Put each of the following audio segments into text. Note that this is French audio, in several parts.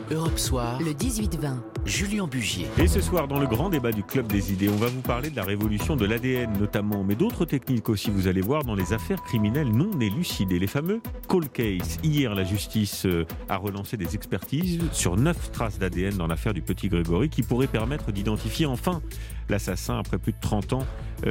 Europe Soir, le 18-20. Julien Bugier. Et ce soir, dans le grand débat du Club des idées, on va vous parler de la révolution de l'ADN notamment, mais d'autres techniques aussi, vous allez voir, dans les affaires criminelles non élucidées. Les fameux cold cases. Hier, la justice a relancé des expertises sur 9 traces d'ADN dans l'affaire du petit Grégory qui pourraient permettre d'identifier enfin l'assassin après plus de 30 ans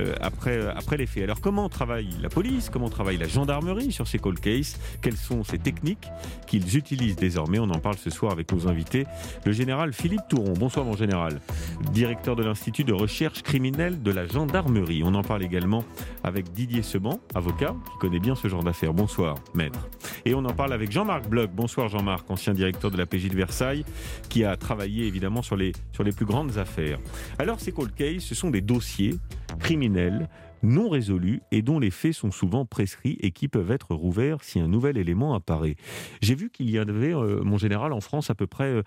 après les faits. Alors comment travaille la police, comment travaille la gendarmerie sur ces cold cases? Quelles sont ces techniques qu'ils utilisent désormais? On en parle ce soir avec nos invités. Le général Philippe Touron. Bonsoir mon général. Directeur de l'Institut de recherche criminelle de la gendarmerie. On en parle également avec Didier Seban, avocat, qui connaît bien ce genre d'affaires. Bonsoir maître. Et on en parle avec Jean-Marc Bloch. Bonsoir Jean-Marc, ancien directeur de la PJ de Versailles, qui a travaillé évidemment sur les plus grandes affaires. Alors ces cold cases, ce sont des dossiers criminels non résolus et dont les faits sont souvent prescrits et qui peuvent être rouverts si un nouvel élément apparaît. J'ai vu qu'il y avait, mon général, en France à peu près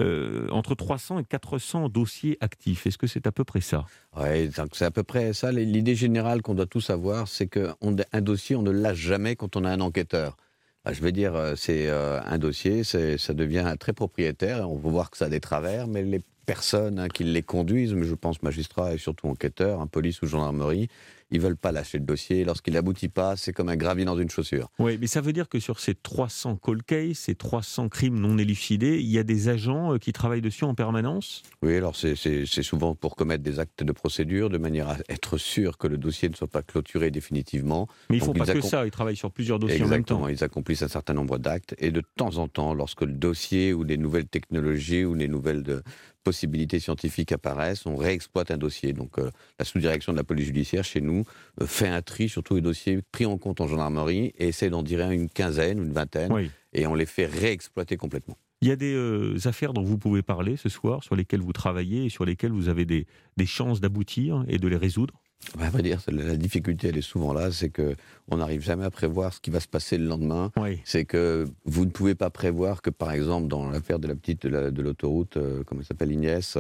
entre 300 et 400 dossiers actifs. Est-ce que c'est à peu près ça? Oui, c'est à peu près ça. L'idée générale qu'on doit tous avoir, c'est qu'un dossier, on ne lâche jamais quand on a un enquêteur. Je veux dire, c'est un dossier, ça devient très propriétaire. On peut voir que ça a des travers, mais les personnes qui les conduisent, mais je pense magistrats et surtout enquêteurs, police ou gendarmerie, ils ne veulent pas lâcher le dossier. Lorsqu'il n'aboutit pas, c'est comme un gravier dans une chaussure. Oui, mais ça veut dire que sur ces 300 cold cases, ces 300 crimes non élucidés, il y a des agents qui travaillent dessus en permanence? Oui, alors c'est souvent pour commettre des actes de procédure, de manière à être sûr que le dossier ne soit pas clôturé définitivement. Mais ils ne font pas que ça, ils travaillent sur plusieurs dossiers en même temps. Exactement, ils accomplissent un certain nombre d'actes. Et de temps en temps, lorsque le dossier ou les nouvelles technologies ou les nouvelles possibilités scientifiques apparaissent, on réexploite un dossier. Donc la sous-direction de la police judiciaire, chez nous, fait un tri sur tous les dossiers pris en compte en gendarmerie et essaie d'en dire une quinzaine ou une vingtaine, oui. Et on les fait réexploiter complètement. Il y a des affaires dont vous pouvez parler ce soir, sur lesquelles vous travaillez et sur lesquelles vous avez des chances d'aboutir et de les résoudre? À vrai dire, la difficulté, elle est souvent là, c'est qu'on n'arrive jamais à prévoir ce qui va se passer le lendemain. Oui. C'est que vous ne pouvez pas prévoir que, par exemple, dans l'affaire de la petite de l'autoroute, comment elle s'appelle, Inès,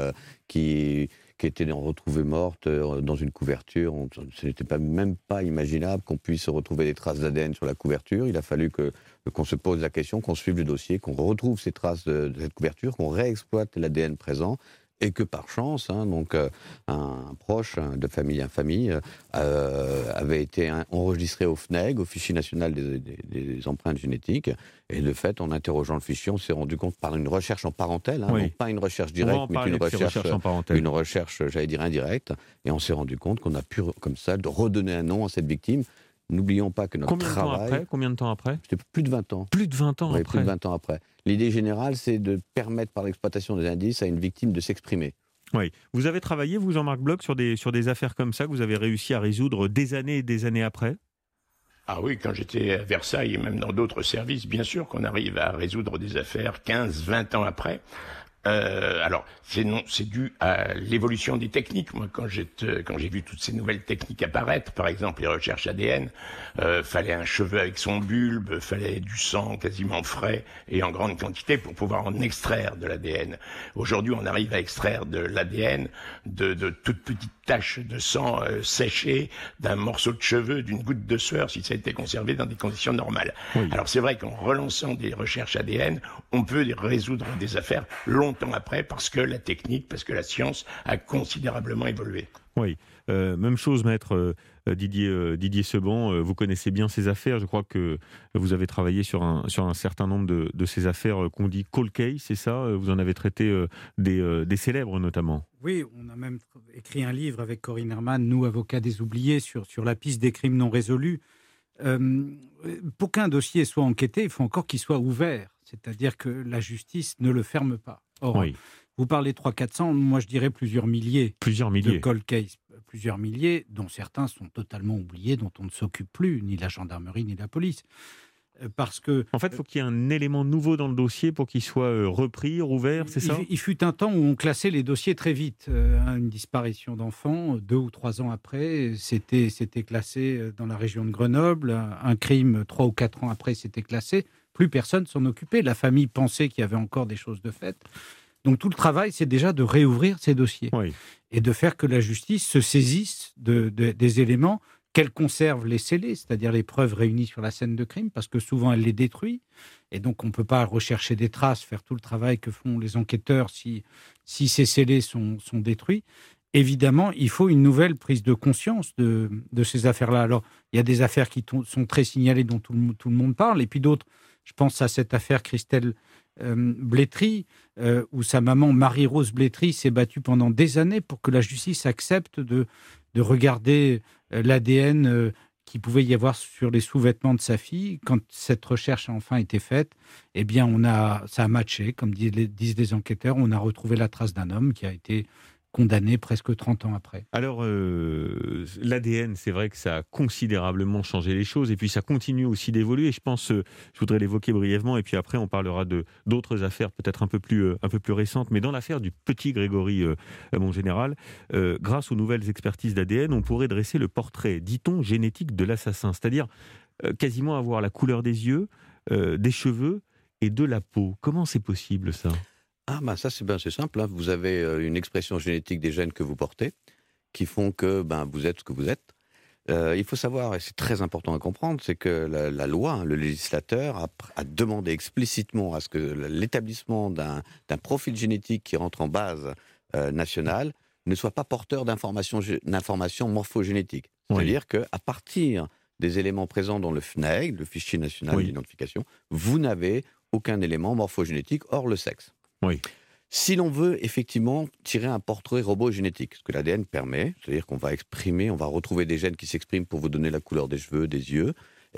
qui était retrouvée morte dans une couverture. Ce n'était même pas imaginable qu'on puisse retrouver des traces d'ADN sur la couverture. Il a fallu qu'on se pose la question, qu'on suive le dossier, qu'on retrouve ces traces de cette couverture, qu'on réexploite l'ADN présent. Et que par chance, un proche de famille avait été enregistré au FNEG, au Fichier national des empreintes génétiques. Et de fait, en interrogeant le fichier, on s'est rendu compte par une recherche en parentèle, non pas une recherche directe, mais une recherche, j'allais dire, indirecte. Et on s'est rendu compte qu'on a pu, comme ça, de redonner un nom à cette victime. N'oublions pas que notre travail... Combien de temps après? C'était plus de 20 ans. Plus de 20 ans après? Plus de 20 ans après. L'idée générale, c'est de permettre par l'exploitation des indices à une victime de s'exprimer. Oui. Vous avez travaillé, vous, Jean-Marc Bloch, sur des affaires comme ça que vous avez réussi à résoudre des années et des années après? Ah oui, quand j'étais à Versailles et même dans d'autres services, bien sûr qu'on arrive à résoudre des affaires 15, 20 ans après. Alors, c'est dû à l'évolution des techniques. Moi, quand j'ai vu toutes ces nouvelles techniques apparaître, par exemple les recherches ADN, fallait un cheveu avec son bulbe, fallait du sang quasiment frais et en grande quantité pour pouvoir en extraire de l'ADN. Aujourd'hui, on arrive à extraire de l'ADN de toutes petites taches de sang séchées d'un morceau de cheveux, d'une goutte de sueur, si ça a été conservé dans des conditions normales. Oui. Alors, c'est vrai qu'en relançant des recherches ADN, on peut résoudre des affaires longtemps après parce que la technique, parce que la science a considérablement évolué. Oui, même chose, maître Didier Seban, vous connaissez bien ces affaires. Je crois que vous avez travaillé sur un certain nombre de ces affaires qu'on dit cold case, c'est ça? Vous en avez traité des célèbres notamment. Oui, on a même écrit un livre avec Corinne Herman, nous avocats des oubliés, sur la piste des crimes non résolus. Pour qu'un dossier soit enquêté, il faut encore qu'il soit ouvert, c'est-à-dire que la justice ne le ferme pas. Or, oui. Vous parlez 300-400, moi je dirais plusieurs milliers de cold case. Plusieurs milliers, dont certains sont totalement oubliés, dont on ne s'occupe plus, ni la gendarmerie, ni la police. Parce que... En fait, il faut qu'il y ait un élément nouveau dans le dossier pour qu'il soit repris, rouvert, c'est ça? Il fut un temps où on classait les dossiers très vite. Une disparition d'enfant, 2 ou 3 ans après, c'était classé dans la région de Grenoble. Un crime, 3 ou 4 ans après, c'était classé. Plus personne s'en occupait. La famille pensait qu'il y avait encore des choses de fait. Donc tout le travail, c'est déjà de réouvrir ces dossiers. Oui. Et de faire que la justice se saisisse des éléments qu'elle conserve les scellés, c'est-à-dire les preuves réunies sur la scène de crime, parce que souvent elle les détruit, et donc on ne peut pas rechercher des traces, faire tout le travail que font les enquêteurs si ces scellés sont détruits. Évidemment, il faut une nouvelle prise de conscience de ces affaires-là. Alors, il y a des affaires qui sont très signalées, dont tout le monde parle, et puis d'autres, je pense à cette affaire Christelle Blétry, où sa maman Marie-Rose Blétry s'est battue pendant des années pour que la justice accepte de regarder l'ADN qu'il pouvait y avoir sur les sous-vêtements de sa fille. Quand cette recherche a enfin été faite, eh bien, ça a matché, comme disent les enquêteurs. On a retrouvé la trace d'un homme qui a été condamné presque 30 ans après. Alors, l'ADN, c'est vrai que ça a considérablement changé les choses, et puis ça continue aussi d'évoluer. Je pense, je voudrais l'évoquer brièvement, et puis après on parlera d'autres affaires peut-être un peu plus récentes. Mais dans l'affaire du petit Grégory, mon général, grâce aux nouvelles expertises d'ADN, on pourrait dresser le portrait, dit-on, génétique de l'assassin, c'est-à-dire quasiment avoir la couleur des yeux, des cheveux et de la peau. Comment c'est possible, ça ? Ça c'est simple. Vous avez une expression génétique des gènes que vous portez, qui font que vous êtes ce que vous êtes. Il faut savoir, et c'est très important à comprendre, c'est que la loi, le législateur, a demandé explicitement à ce que l'établissement d'un profil génétique qui rentre en base nationale ne soit pas porteur d'informations morphogénétiques. C'est-à-dire qu'à partir des éléments présents dans le FNAIG, le fichier national d'identification, vous n'avez aucun élément morphogénétique hors le sexe. Oui. Si l'on veut effectivement tirer un portrait robot-génétique, ce que l'ADN permet, c'est-à-dire qu'on va retrouver des gènes qui s'expriment pour vous donner la couleur des cheveux, des yeux,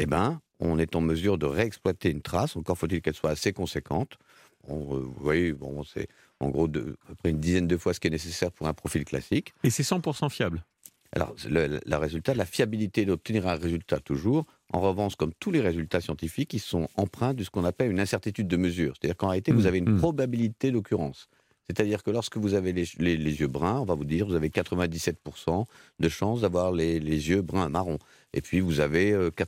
on est en mesure de réexploiter une trace, encore faut-il qu'elle soit assez conséquente. Vous voyez, c'est en gros à peu près une dizaine de fois ce qui est nécessaire pour un profil classique. Et c'est 100% fiable. Alors, la fiabilité d'obtenir un résultat toujours, en revanche, comme tous les résultats scientifiques, ils sont empreints de ce qu'on appelle une incertitude de mesure. C'est-à-dire qu'en réalité, vous avez une probabilité d'occurrence. C'est-à-dire que lorsque vous avez les yeux bruns, on va vous dire, vous avez 97% de chances d'avoir les yeux bruns marron. Et puis, vous avez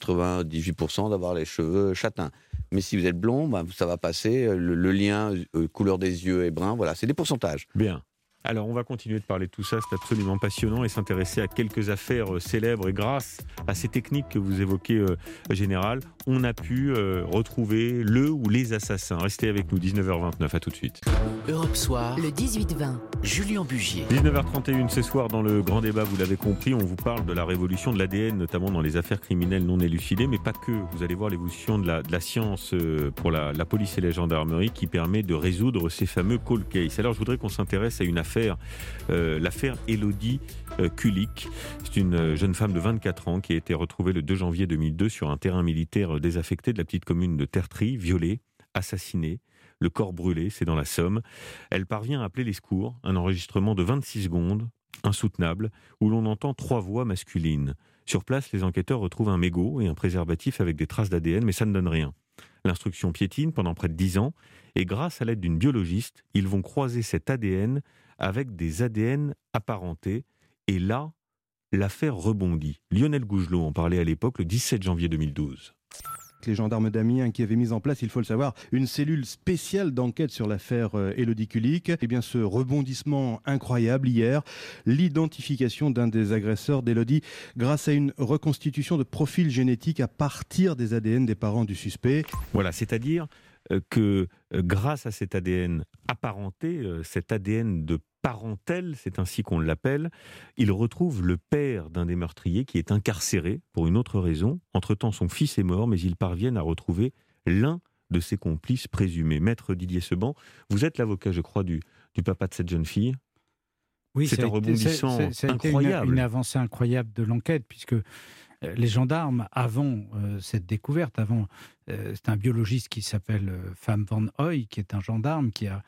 98% d'avoir les cheveux châtains. Mais si vous êtes blond, ça va passer, le lien couleur des yeux et brun, voilà, c'est des pourcentages. Bien. Alors, on va continuer de parler de tout ça, c'est absolument passionnant, et s'intéresser à quelques affaires célèbres. Et grâce à ces techniques que vous évoquez, Général, on a pu retrouver le ou les assassins. Restez avec nous, 19h29, à tout de suite. Europe Soir, le 18-20. Julien Bugier. 19h31 ce soir, dans le grand débat, vous l'avez compris, on vous parle de la révolution de l'ADN, notamment dans les affaires criminelles non élucidées, mais pas que. Vous allez voir l'évolution de la science pour la police et la gendarmerie qui permet de résoudre ces fameux cold cases. Alors, je voudrais qu'on s'intéresse à une affaire, l'affaire Élodie Kulik. C'est une jeune femme de 24 ans qui a été retrouvée le 2 janvier 2002 sur un terrain militaire désaffecté de la petite commune de Tertry, violée, assassinée, le corps brûlé, c'est dans la Somme. Elle parvient à appeler les secours, un enregistrement de 26 secondes, insoutenable, où l'on entend 3 voix masculines. Sur place, les enquêteurs retrouvent un mégot et un préservatif avec des traces d'ADN, mais ça ne donne rien. L'instruction piétine pendant près de 10 ans, et grâce à l'aide d'une biologiste, ils vont croiser cet ADN avec des ADN apparentés. Et là, l'affaire rebondit. Lionel Gougelot en parlait à l'époque, le 17 janvier 2012. Les gendarmes d'Amiens qui avaient mis en place, il faut le savoir, une cellule spéciale d'enquête sur l'affaire Élodie Kulik. Eh bien, ce rebondissement incroyable hier, l'identification d'un des agresseurs d'Élodie grâce à une reconstitution de profil génétique à partir des ADN des parents du suspect. Voilà, c'est-à-dire que grâce à cet ADN apparenté, cet ADN de parentèle, c'est ainsi qu'on l'appelle, il retrouve le père d'un des meurtriers qui est incarcéré pour une autre raison. Entre-temps, son fils est mort, mais ils parviennent à retrouver l'un de ses complices présumés. Maître Didier Seban, vous êtes l'avocat, je crois, du papa de cette jeune fille. Oui, c'est un rebondissement incroyable. Une avancée incroyable de l'enquête, puisque les gendarmes, avant cette découverte, c'est un biologiste qui s'appelle Pham Van Hoy, qui est un gendarme qui a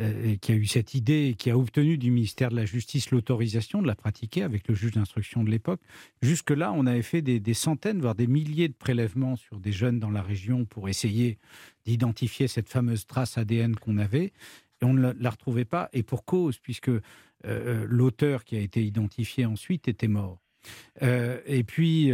eu cette idée, qui a obtenu du ministère de la Justice l'autorisation de la pratiquer avec le juge d'instruction de l'époque. Jusque-là, on avait fait des centaines, voire des milliers de prélèvements sur des jeunes dans la région pour essayer d'identifier cette fameuse trace ADN qu'on avait. Et on ne la retrouvait pas, et pour cause, puisque l'auteur qui a été identifié ensuite était mort. Et puis,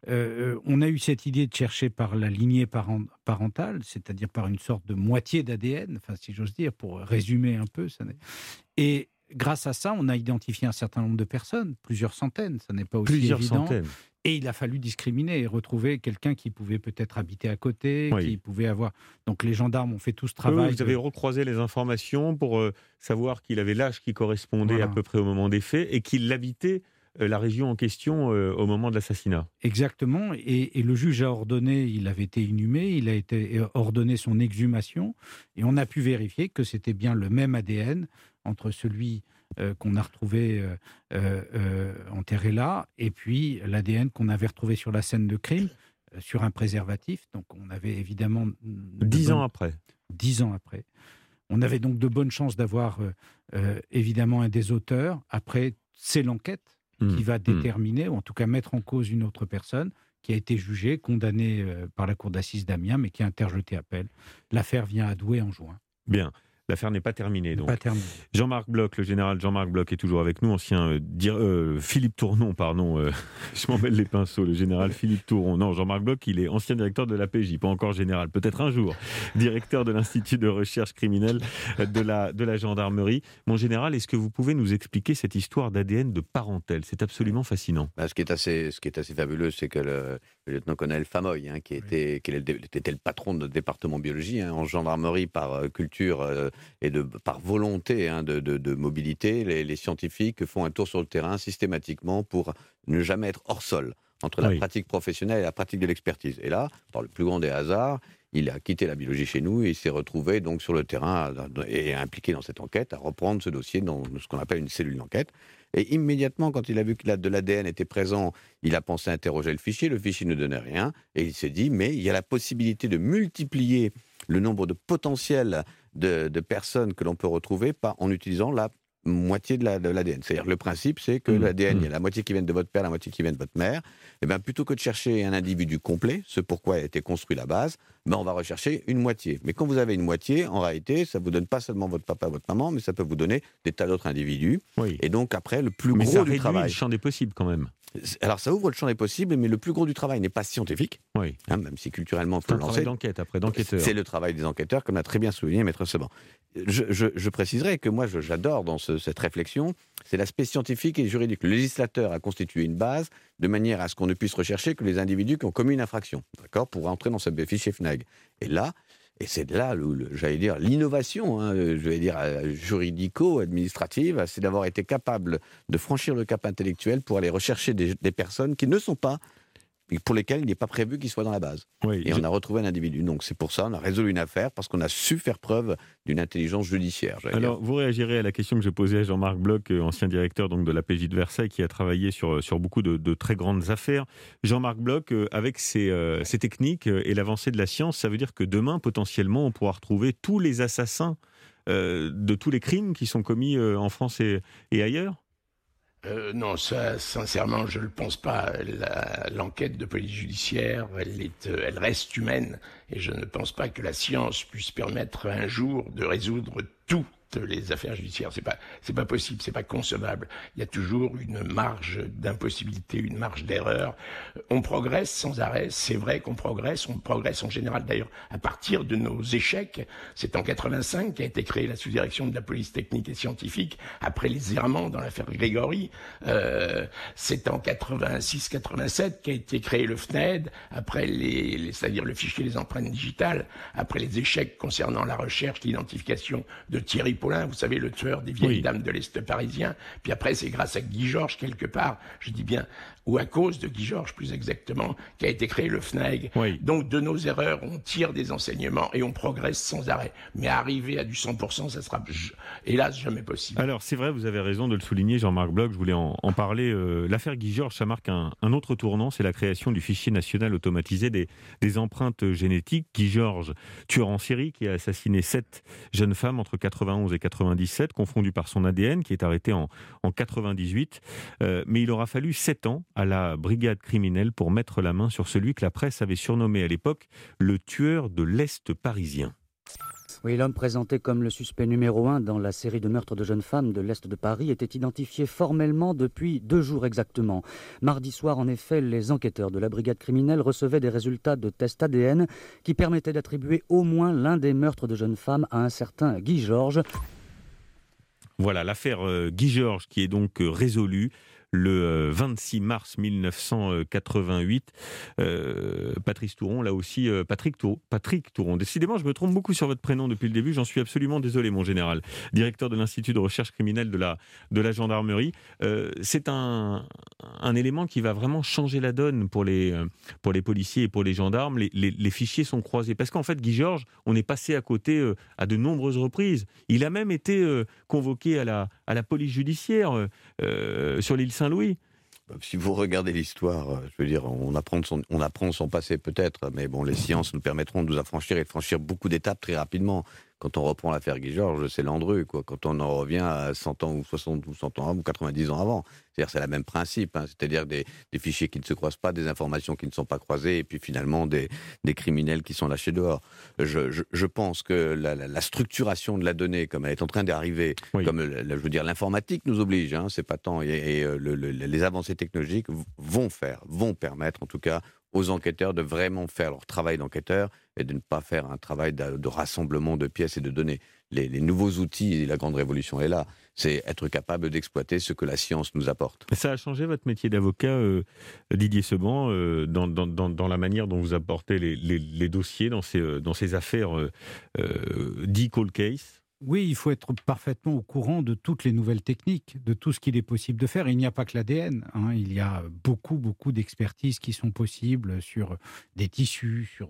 on a eu cette idée de chercher par la lignée parentale, c'est-à-dire par une sorte de moitié d'ADN, enfin, si j'ose dire, pour résumer un peu. Et grâce à ça, on a identifié un certain nombre de personnes, plusieurs centaines, ça n'est pas aussi évident. Centaines. Et il a fallu discriminer et retrouver quelqu'un qui pouvait peut-être habiter à côté, qui pouvait avoir... Donc les gendarmes ont fait tout ce travail. Vous avez recroisé les informations pour savoir qu'il avait l'âge qui correspondait à peu près au moment des faits et qu'il habitait la région en question au moment de l'assassinat. Exactement. Et le juge a ordonné, il avait été inhumé, il a été ordonné son exhumation. Et on a pu vérifier que c'était bien le même ADN entre celui qu'on a retrouvé enterré là, et puis l'ADN qu'on avait retrouvé sur la scène de crime, sur un préservatif. Donc on avait évidemment... 10 ans après. 10 ans après. On avait donc de bonnes chances d'avoir évidemment un des auteurs. Après, c'est l'enquête qui va déterminer, ou en tout cas mettre en cause une autre personne qui a été jugée, condamnée par la cour d'assises d'Amiens, mais qui a interjeté appel. L'affaire vient à Douai en juin. Bien. L'affaire n'est pas terminée. Donc. Pas terminée. Jean-Marc Bloch, le général Jean-Marc Bloch est toujours avec nous, ancien Philippe Tournon, pardon, je m'en mêle les pinceaux, le général Philippe Tournon. Non, Jean-Marc Bloch, il est ancien directeur de la PJ, pas encore général, peut-être un jour, directeur de l'Institut de recherche criminelle de la gendarmerie. Mon général, est-ce que vous pouvez nous expliquer cette histoire d'ADN de parentèle ? C'est absolument fascinant. Ce qui est assez fabuleux, c'est que le lieutenant-colonel Famoy, qui était le patron de notre département biologie, en gendarmerie par culture et par volonté de mobilité, les scientifiques font un tour sur le terrain systématiquement pour ne jamais être hors sol entre la pratique professionnelle et la pratique de l'expertise. Et là, par le plus grand des hasards, il a quitté la biologie chez nous et il s'est retrouvé donc sur le terrain et impliqué dans cette enquête, à reprendre ce dossier dans ce qu'on appelle une cellule d'enquête. Et immédiatement, quand il a vu que de l'ADN était présent, il a pensé interroger le fichier ne donnait rien, et il s'est dit, mais il y a la possibilité de multiplier le nombre de potentiels de personnes que l'on peut retrouver en utilisant la moitié de l'ADN. C'est-à-dire le principe, c'est que l'ADN, il y a la moitié qui vient de votre père, la moitié qui vient de votre mère. Et bien, plutôt que de chercher un individu complet, ce pourquoi a été construit la base, on va rechercher une moitié. Mais quand vous avez une moitié, en réalité, ça ne vous donne pas seulement votre papa, votre maman, mais ça peut vous donner des tas d'autres individus. Oui. Et donc, après, le plus gros du travail... Mais ça réduit le champ des possibles, quand même. Alors, ça ouvre le champ des possibles, mais le plus gros du travail n'est pas scientifique, même si culturellement, il faut le lancer. C'est le travail d'enquête, d'enquêteurs. C'est le travail des enquêteurs, comme l'a très bien souligné Maître Seban. Je préciserai que moi, j'adore dans cette réflexion, c'est l'aspect scientifique et juridique. Le législateur a constitué une base de manière à ce qu'on ne puisse rechercher que les individus qui ont commis une infraction, pour entrer dans ce fichier FNAG. Et c'est là, j'allais dire, l'innovation, juridico-administrative, c'est d'avoir été capable de franchir le cap intellectuel pour aller rechercher des personnes qui ne sont pas, pour lesquelles il n'est pas prévu qu'ils soient dans la base. Et on a retrouvé un individu. Donc c'est pour ça, on a résolu une affaire, parce qu'on a su faire preuve d'une intelligence judiciaire. Alors, vous réagirez à la question que j'ai posée à Jean-Marc Bloch, ancien directeur donc, de la PJ de Versailles, qui a travaillé sur beaucoup de très grandes affaires. Jean-Marc Bloch, avec ces techniques et l'avancée de la science, ça veut dire que demain, potentiellement, on pourra retrouver tous les assassins de tous les crimes qui sont commis en France et ailleurs ? Non, ça, sincèrement, je ne le pense pas. L'enquête de police judiciaire, elle reste humaine. Et je ne pense pas que la science puisse permettre un jour de résoudre toutes les affaires judiciaires. C'est pas possible, c'est pas concevable. Il y a toujours une marge d'impossibilité, une marge d'erreur. On progresse sans arrêt. C'est vrai qu'on progresse. On progresse en général, d'ailleurs, à partir de nos échecs. C'est en 85 qu'a été créée la sous-direction de la police technique et scientifique, après les errements dans l'affaire Grégory. C'est en 86-87 qu'a été créé le FNED, après c'est-à-dire le fichier des empreintes digitales, après les échecs concernant la recherche, l'identification de Thierry Paulin, vous savez, le tueur des vieilles dames de l'Est parisien. Puis après, c'est grâce à Guy Georges, quelque part, je dis bien, ou à cause de Guy Georges, plus exactement, qu'a été créé le FNAG. Donc, de nos erreurs, on tire des enseignements et on progresse sans arrêt. Mais arriver à du 100%, ça sera, hélas, jamais possible. Alors, c'est vrai, vous avez raison de le souligner, Jean-Marc Bloch, je voulais en parler. L'affaire Guy Georges, ça marque un autre tournant, c'est la création du fichier national automatisé des empreintes génétiques. Guy Georges, tueur en série, qui a assassiné 7 jeunes femmes entre 91 et 97, confondues par son ADN, qui est arrêté en 98. Mais il aura fallu 7 ans à la brigade criminelle pour mettre la main sur celui que la presse avait surnommé à l'époque le tueur de l'Est parisien. Oui, l'homme présenté comme le suspect numéro 1 dans la série de meurtres de jeunes femmes de l'Est de Paris était identifié formellement depuis 2 jours exactement. Mardi soir, en effet, les enquêteurs de la brigade criminelle recevaient des résultats de tests ADN qui permettaient d'attribuer au moins l'un des meurtres de jeunes femmes à un certain Guy Georges. Voilà, l'affaire Guy Georges qui est donc résolue le 26 mars 1988. Patrice Touron, là aussi, Patrick Touron. Décidément, je me trompe beaucoup sur votre prénom depuis le début, j'en suis absolument désolé, mon général. Directeur de l'Institut de recherche criminelle de la gendarmerie. C'est un élément qui va vraiment changer la donne pour les policiers et pour les gendarmes. Les fichiers sont croisés. Parce qu'en fait, Guy Georges, on est passé à côté à de nombreuses reprises. Il a même été convoqué à la police judiciaire sur l'île Saint-Louis. Si vous regardez l'histoire, je veux dire, on apprend de son passé peut-être, mais bon, les sciences nous permettront de nous affranchir et de franchir beaucoup d'étapes très rapidement. Quand on reprend l'affaire Guy Georges, c'est Landru, quoi. Quand on en revient à 100 ans ou 60 ou 100 ans ou 90 ans avant. C'est-à-dire, c'est le même principe, hein. C'est-à-dire des fichiers qui ne se croisent pas, des informations qui ne sont pas croisées, et puis finalement des criminels qui sont lâchés dehors. Je pense que la structuration de la donnée, comme elle est en train d'arriver, oui, comme je veux dire, l'informatique nous oblige, hein, c'est pas tant, les avancées technologiques vont permettre, en tout cas, aux enquêteurs de vraiment faire leur travail d'enquêteur et de ne pas faire un travail de rassemblement de pièces et de données. Les nouveaux outils, et la grande révolution est là, c'est être capable d'exploiter ce que la science nous apporte. Ça a changé votre métier d'avocat, Didier Seban, dans la manière dont vous apportez les dossiers dans ces affaires dit cold case? Oui, il faut être parfaitement au courant de toutes les nouvelles techniques, de tout ce qu'il est possible de faire. Il n'y a pas que l'ADN, hein. Il y a beaucoup d'expertises qui sont possibles sur des tissus, sur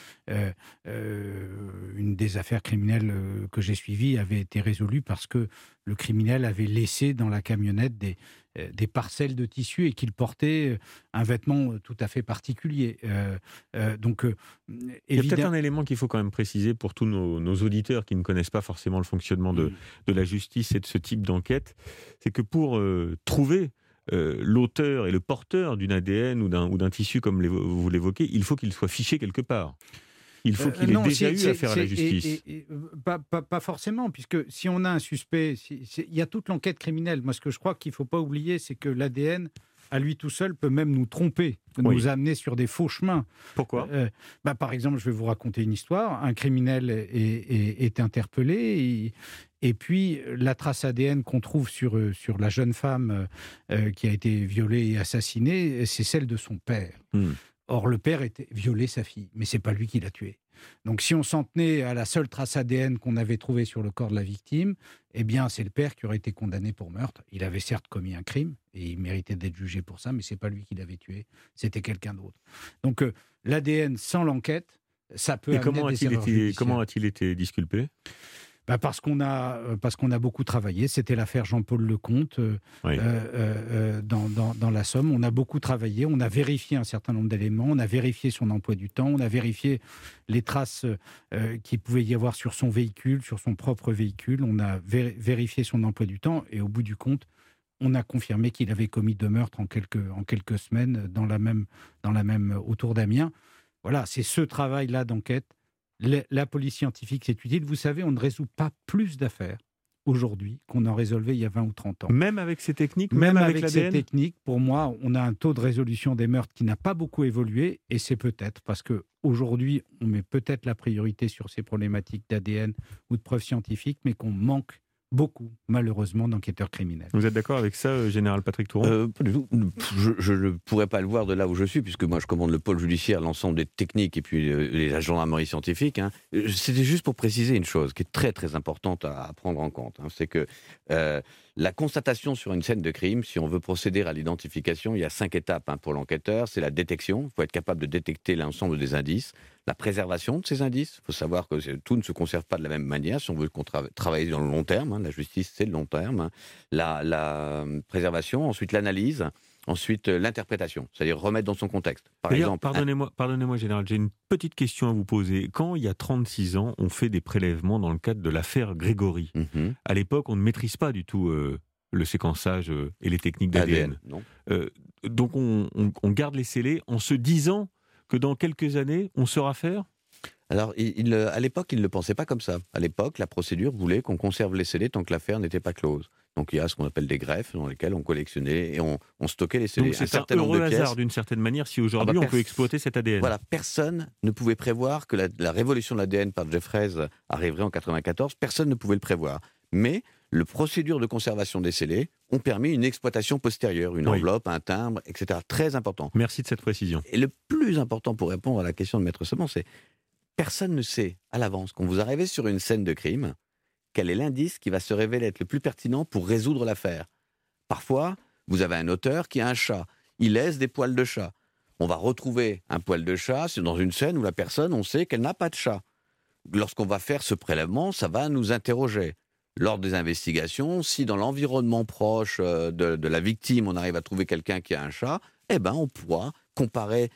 une des affaires criminelles que j'ai suivies avait été résolue parce que le criminel avait laissé dans la camionnette des parcelles de tissu et qu'il portait un vêtement tout à fait particulier. Il y a peut-être un élément qu'il faut quand même préciser pour tous nos auditeurs qui ne connaissent pas forcément le fonctionnement de la justice et de ce type d'enquête, c'est que pour trouver l'auteur et le porteur d'une ADN ou d'un tissu comme vous l'évoquez, il faut qu'il soit fiché quelque part. Il faut qu'il ait déjà eu affaire à la justice. Pas forcément, puisque si on a un suspect, il y a toute l'enquête criminelle. Moi, ce que je crois qu'il ne faut pas oublier, c'est que l'ADN, à lui tout seul, peut même nous tromper, nous amener sur des faux chemins. Pourquoi ? Par exemple, je vais vous raconter une histoire. Un criminel est interpellé et puis la trace ADN qu'on trouve sur la jeune femme qui a été violée et assassinée, c'est celle de son père. Or, le père était violé sa fille, mais c'est pas lui qui l'a tuée. Donc, si on s'en tenait à la seule trace ADN qu'on avait trouvée sur le corps de la victime, eh bien, c'est le père qui aurait été condamné pour meurtre. Il avait certes commis un crime et il méritait d'être jugé pour ça, mais c'est pas lui qui l'avait tué, c'était quelqu'un d'autre. Donc, l'ADN sans l'enquête, ça peut amener des erreurs judiciaires. Comment a-t-il été disculpé ? Parce qu'on a beaucoup travaillé. C'était l'affaire Jean-Paul Lecomte dans la Somme. On a beaucoup travaillé. On a vérifié un certain nombre d'éléments. On a vérifié son emploi du temps. On a vérifié les traces qu'il pouvait y avoir sur son véhicule, sur son propre véhicule. On a vérifié son emploi du temps. Et au bout du compte, on a confirmé qu'il avait commis 2 meurtres en quelques semaines dans la même autour d'Amiens. Voilà, c'est ce travail-là d'enquête. La police scientifique, c'est utile. Vous savez, on ne résout pas plus d'affaires aujourd'hui qu'on en résolvait il y a 20 ou 30 ans. Même avec ces techniques, même avec l'ADN. Ces techniques, pour moi, on a un taux de résolution des meurtres qui n'a pas beaucoup évolué, et c'est peut-être parce qu'aujourd'hui, on met peut-être la priorité sur ces problématiques d'ADN ou de preuves scientifiques, mais qu'on manque beaucoup, malheureusement, d'enquêteurs criminels. Vous êtes d'accord avec ça, Général Patrick Touron ? Pas du tout. Je ne pourrais pas le voir de là où je suis, puisque moi je commande le pôle judiciaire, l'ensemble des techniques et puis la gendarmerie scientifique. Hein. C'était juste pour préciser une chose qui est très très importante à prendre en compte. Hein. C'est que la constatation sur une scène de crime, si on veut procéder à l'identification, il y a 5 étapes pour l'enquêteur. C'est la détection, il faut être capable de détecter l'ensemble des indices. La préservation de ces indices, il faut savoir que tout ne se conserve pas de la même manière si on veut travailler dans le long terme. La justice, c'est le long terme. La préservation, ensuite l'analyse, ensuite l'interprétation, c'est-à-dire remettre dans son contexte. Par exemple, pardonnez-moi, Général, j'ai une petite question à vous poser. Quand, il y a 36 ans, on fait des prélèvements dans le cadre de l'affaire Grégory, à l'époque, on ne maîtrise pas du tout le séquençage et les techniques d'ADN. Donc, on garde les scellés en se disant que dans quelques années, on saura faire ? Alors, à l'époque, il ne le pensait pas comme ça. À l'époque, la procédure voulait qu'on conserve les scellés tant que l'affaire n'était pas close. Donc, il y a ce qu'on appelle des greffes dans lesquelles on collectionnait et on stockait les scellés. Donc, c'est un heureux hasard, d'une certaine manière, si aujourd'hui on peut exploiter cet ADN. Voilà, personne ne pouvait prévoir que la révolution de l'ADN par Jeffreys arriverait en 1994. Personne ne pouvait le prévoir. Mais les procédures de conservation des scellés ont permis une exploitation postérieure, une enveloppe, un timbre, etc. Très important. Merci de cette précision. Et le plus important pour répondre à la question de Maître Sebon, c'est personne ne sait à l'avance, quand vous arrivez sur une scène de crime, quel est l'indice qui va se révéler être le plus pertinent pour résoudre l'affaire. Parfois, vous avez un auteur qui a un chat. Il laisse des poils de chat. On va retrouver un poil de chat dans une scène où la personne, on sait qu'elle n'a pas de chat. Lorsqu'on va faire ce prélèvement, ça va nous interroger. Lors des investigations, si dans l'environnement proche de la victime, on arrive à trouver quelqu'un qui a un chat, on pourra comparer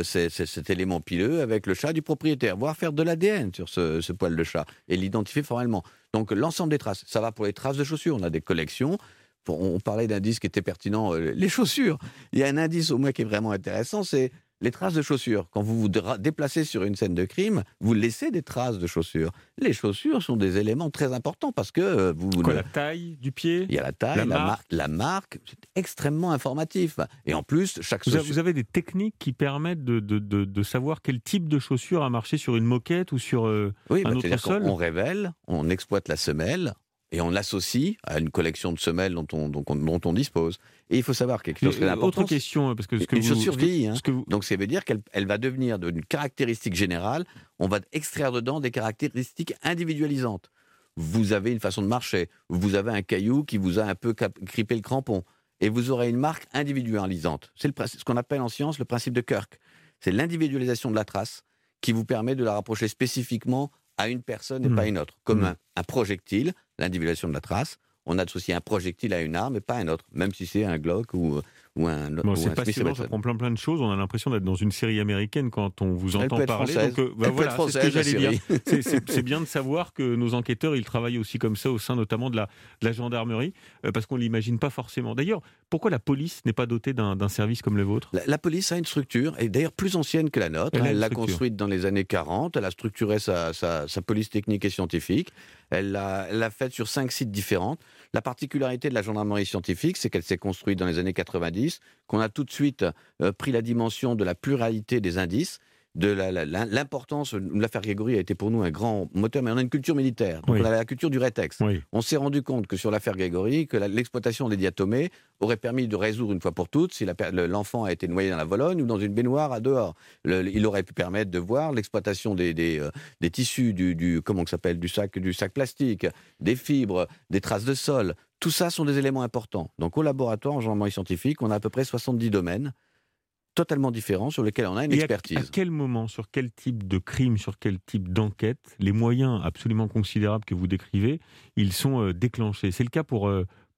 cet élément pileux avec le chat du propriétaire, voire faire de l'ADN sur ce poil de chat et l'identifier formellement. Donc l'ensemble des traces, ça va pour les traces de chaussures. On a des collections. On parlait d'indices qui étaient pertinents, les chaussures. Il y a un indice au moins qui est vraiment intéressant, c'est les traces de chaussures. Quand vous vous déplacez sur une scène de crime, vous laissez des traces de chaussures. Les chaussures sont des éléments très importants parce que la taille du pied. Il y a la taille, la marque. C'est extrêmement informatif. Et en plus, vous avez des techniques qui permettent de savoir quel type de chaussure a marché sur une moquette ou sur un autre sol. On révèle, on exploite la semelle. Et on l'associe à une collection de semelles dont on dispose. Et il faut savoir quelque chose qui est important. Autre question, parce que une chaussure vieillit. Donc ça veut dire qu'elle va devenir d'une caractéristique générale. On va extraire dedans des caractéristiques individualisantes. Vous avez une façon de marcher. Vous avez un caillou qui vous a un peu grippé le crampon. Et vous aurez une marque individualisante. C'est ce qu'on appelle en science le principe de Kirk. C'est l'individualisation de la trace qui vous permet de la rapprocher spécifiquement à une personne et pas à une autre. Comme un projectile, l'individualisation de la trace, on associe un projectile à une arme et pas à un autre, même si c'est un Glock ou un autre. C'est passionnant, ça prend plein de choses. On a l'impression d'être dans une série américaine quand on vous entend parler. Donc, voilà, c'est ce que j'allais dire. C'est bien de savoir que nos enquêteurs, ils travaillent aussi comme ça au sein notamment de la gendarmerie, parce qu'on ne l'imagine pas forcément. D'ailleurs, pourquoi la police n'est pas dotée d'un service comme le vôtre ? La police a une structure, et d'ailleurs plus ancienne que la nôtre. Elle l'a construite dans les années 40, elle a structuré sa police technique et scientifique. Elle l'a faite sur 5 sites différents. La particularité de la gendarmerie scientifique, c'est qu'elle s'est construite dans les années 90, qu'on a tout de suite pris la dimension de la pluralité des indices, de l'importance. L'affaire Grégory a été pour nous un grand moteur, mais on a une culture militaire. Donc on a la culture du rétex. On s'est rendu compte que sur l'affaire Grégory, que l'exploitation des diatomées aurait permis de résoudre une fois pour toutes si l'enfant a été noyé dans la Vologne ou dans une baignoire à dehors. Il aurait pu permettre de voir l'exploitation des tissus, comment ça s'appelle, du sac plastique, des fibres, des traces de sol. Tout ça sont des éléments importants. Donc au laboratoire, en gendarmerie scientifique, on a à peu près 70 domaines totalement différents sur lesquels on a une expertise. À quel moment, sur quel type de crime, sur quel type d'enquête, les moyens absolument considérables que vous décrivez, ils sont déclenchés ? C'est le cas pour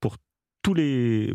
tous les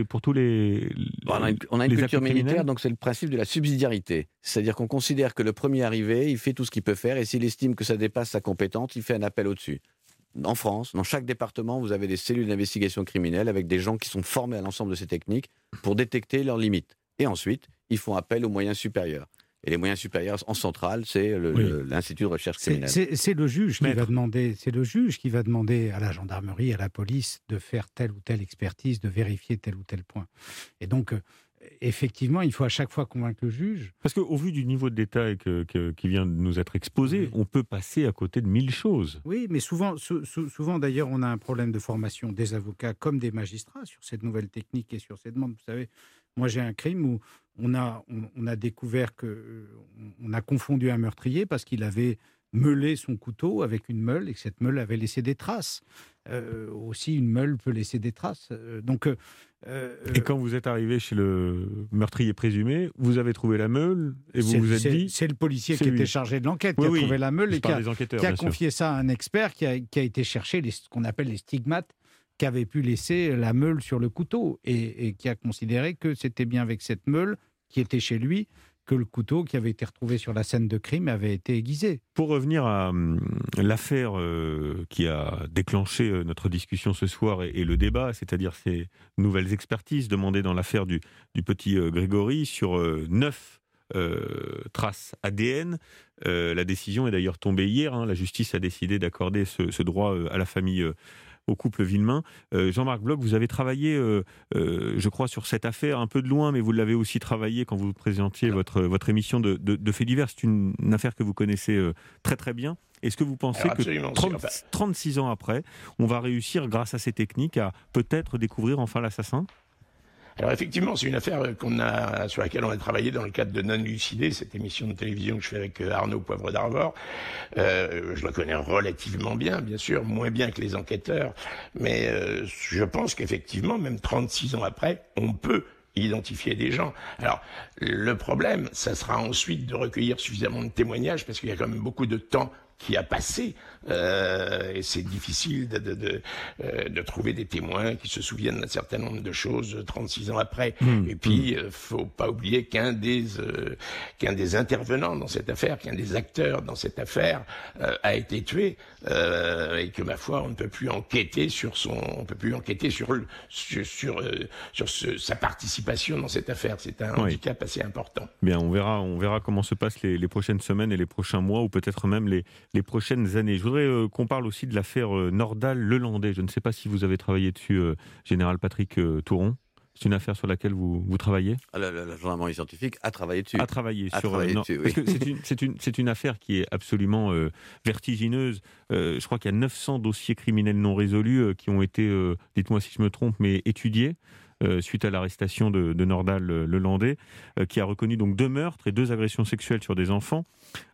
on a une culture militaire, donc c'est le principe de la subsidiarité. C'est-à-dire qu'on considère que le premier arrivé, il fait tout ce qu'il peut faire, et s'il estime que ça dépasse sa compétence, il fait un appel au-dessus. En France, dans chaque département, vous avez des cellules d'investigation criminelle avec des gens qui sont formés à l'ensemble de ces techniques pour détecter leurs limites. Et ensuite, ils font appel aux moyens supérieurs. Et les moyens supérieurs en centrale, c'est l'Institut de recherche criminelle. C'est le juge qui va demander. C'est le juge qui va demander à la gendarmerie, à la police, de faire telle ou telle expertise, de vérifier tel ou tel point. Et donc, effectivement, il faut à chaque fois convaincre le juge. Parce qu'au vu du niveau de détail qui vient de nous être exposé, on peut passer à côté de 1000 choses. Oui, mais souvent d'ailleurs, on a un problème de formation des avocats comme des magistrats sur cette nouvelle technique et sur ces demandes. Vous savez, moi j'ai un crime où on a découvert qu'on a confondu un meurtrier parce qu'il avait meulé son couteau avec une meule et que cette meule avait laissé des traces. Aussi, une meule peut laisser des traces. Et quand vous êtes arrivé chez le meurtrier présumé, vous avez trouvé la meule et vous vous êtes dit... C'est le policier qui était chargé de l'enquête qui a trouvé la meule et qui a confié ça à un expert qui a été chercher ce qu'on appelle les stigmates qu'avait pu laisser la meule sur le couteau et qui a considéré que c'était bien avec cette meule qui était chez lui que le couteau qui avait été retrouvé sur la scène de crime avait été aiguisé. Pour revenir à l'affaire qui a déclenché notre discussion ce soir et le débat, c'est-à-dire ces nouvelles expertises demandées dans l'affaire du petit Grégory sur 9 traces ADN. La décision est d'ailleurs tombée hier. La justice a décidé d'accorder ce droit à la famille au couple Villemain. Jean-Marc Bloch, vous avez travaillé, je crois, sur cette affaire un peu de loin, mais vous l'avez aussi travaillé quand vous présentiez votre émission de faits divers. C'est une affaire que vous connaissez très très bien. Est-ce que vous pensez que 36 ans après, on va réussir, grâce à ces techniques, à peut-être découvrir enfin l'assassin ? Alors effectivement, c'est une affaire sur laquelle on a travaillé dans le cadre de Non Lucidé, cette émission de télévision que je fais avec Arnaud Poivre d'Arvor. Je la connais relativement bien sûr, moins bien que les enquêteurs, mais je pense qu'effectivement, même 36 ans après, on peut identifier des gens. Alors, le problème, ça sera ensuite de recueillir suffisamment de témoignages, parce qu'il y a quand même beaucoup de temps qui a passé, et c'est difficile de trouver des témoins qui se souviennent d'un certain nombre de choses 36 ans après. Et puis, faut pas oublier qu'un des intervenants dans cette affaire, qu'un des acteurs dans cette affaire a été tué, et que ma foi, on ne peut plus enquêter sur sa participation dans cette affaire. C'est un handicap assez important. Bien, on verra comment se passent les prochaines semaines et les prochains mois, ou peut-être même les prochaines années. Je voudrais qu'on parle aussi de l'affaire Nordal-Lelandais. Je ne sais pas si vous avez travaillé dessus, Général Patrick Touron. C'est une affaire sur laquelle vous travaillez ? La gendarmerie scientifique a travaillé dessus. Parce que c'est une affaire qui est absolument vertigineuse. Je crois qu'il y a 900 dossiers criminels non résolus qui ont été, dites-moi si je me trompe, mais étudiés. Suite à l'arrestation de Nordal Lelandais, qui a reconnu donc 2 meurtres et 2 agressions sexuelles sur des enfants.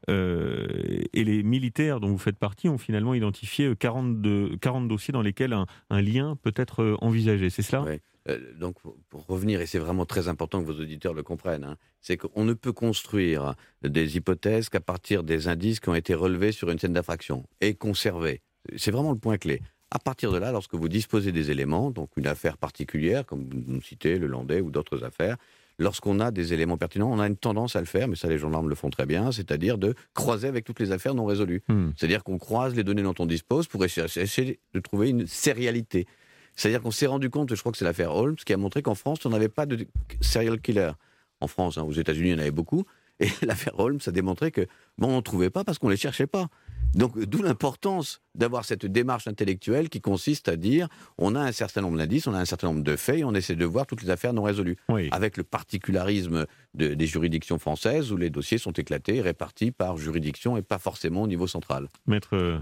Et les militaires dont vous faites partie ont finalement identifié 40 dossiers dans lesquels un lien peut être envisagé. C'est cela ? Oui. Donc, pour revenir, et c'est vraiment très important que vos auditeurs le comprennent, c'est qu'on ne peut construire des hypothèses qu'à partir des indices qui ont été relevés sur une scène d'infraction et conservés. C'est vraiment le point clé. À partir de là, lorsque vous disposez des éléments, donc une affaire particulière, comme vous nous citez, le Landais ou d'autres affaires, lorsqu'on a des éléments pertinents, on a une tendance à le faire, mais ça les gendarmes le font très bien, c'est-à-dire de croiser avec toutes les affaires non résolues. C'est-à-dire qu'on croise les données dont on dispose pour essayer de trouver une sérialité. C'est-à-dire qu'on s'est rendu compte, je crois que c'est l'affaire Holmes, qui a montré qu'en France, on n'avait pas de serial killer. En France, aux États-Unis, il y en avait beaucoup. Et l'affaire Holmes a démontré que on n'en trouvait pas parce qu'on ne les cherchait pas. Donc, d'où l'importance d'avoir cette démarche intellectuelle qui consiste à dire on a un certain nombre d'indices, on a un certain nombre de faits et on essaie de voir toutes les affaires non résolues. Oui. Avec le particularisme des juridictions françaises où les dossiers sont éclatés et répartis par juridiction et pas forcément au niveau central. Maître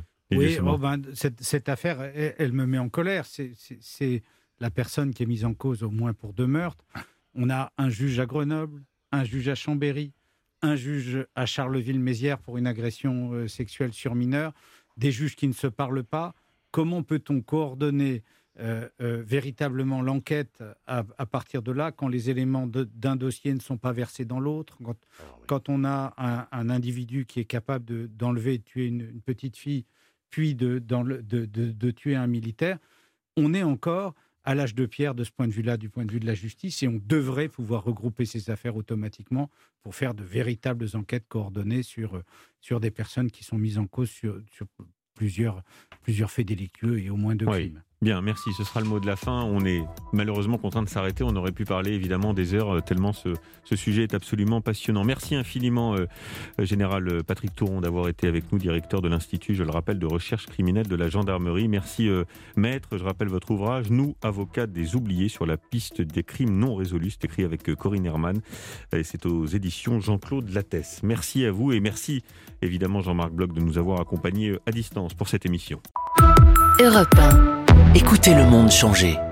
cette affaire, elle me met en colère. C'est la personne qui est mise en cause au moins pour 2 meurtres. On a un juge à Grenoble, un juge à Chambéry, un juge à Charleville-Mézières pour une agression sexuelle sur mineur, des juges qui ne se parlent pas. Comment peut-on coordonner véritablement l'enquête à partir de là, quand les éléments d'un dossier ne sont pas versés dans l'autre, quand on a un individu qui est capable d'enlever et de tuer une petite fille, puis de tuer un militaire, on est encore à l'âge de pierre de ce point de vue-là, du point de vue de la justice, et on devrait pouvoir regrouper ces affaires automatiquement pour faire de véritables enquêtes coordonnées sur des personnes qui sont mises en cause sur plusieurs faits délictueux et au moins 2 crimes. Bien, merci. Ce sera le mot de la fin. On est malheureusement contraint de s'arrêter. On aurait pu parler évidemment des heures tellement ce sujet est absolument passionnant. Merci infiniment, Général Patrick Touron, d'avoir été avec nous, directeur de l'Institut, je le rappelle, de recherche criminelle de la gendarmerie. Merci, Maître. Je rappelle votre ouvrage, Nous, avocats des oubliés, sur la piste des crimes non résolus. C'est écrit avec Corinne Herman. C'est aux éditions Jean-Claude Lattès. Merci à vous et merci évidemment Jean-Marc Bloch de nous avoir accompagnés à distance pour cette émission. Europe 1. Écoutez le monde changer.